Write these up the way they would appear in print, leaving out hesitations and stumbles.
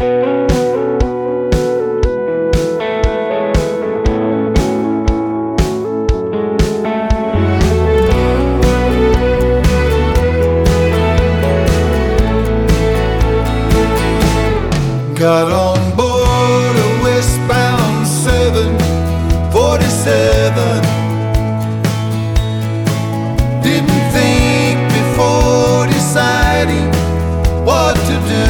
Got on board a westbound 747. Didn't think before deciding what to do.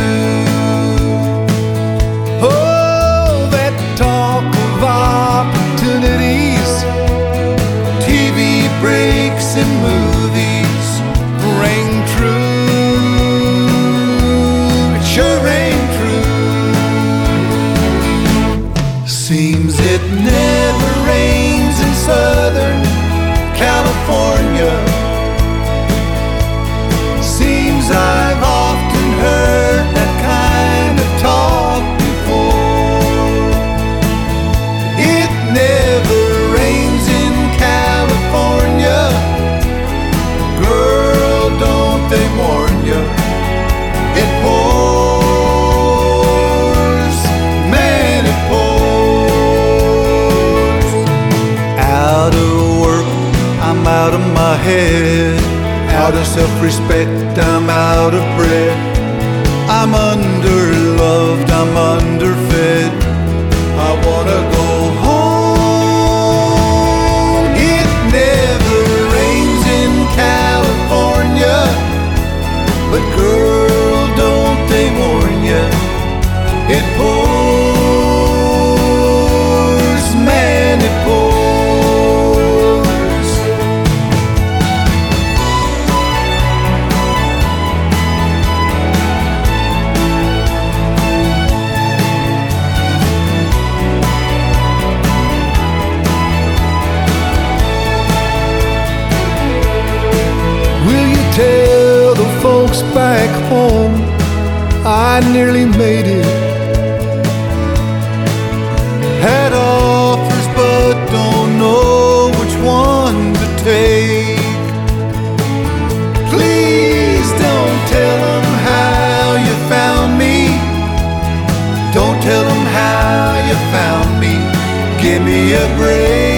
Oh, that talk of opportunities, TV breaks and movies rang true. It sure rang true. Seems it never rains in Southern California. Seems I've often heard that kind of talk before. It never rains in California. Girl, don't they warn you? It pours, man, it pours. Out of work, I'm out of my head. Out of self-respect, I'm out of breath. I'm underloved, I'm underfed. I wanna go home. It never rains in California, but girl, don't they warn you? It pours, man, it pours. Will you tell the folks back home I nearly made it? Had offers but don't know which one to take. Please don't tell them how you found me. Don't tell them how you found me. Give me a break.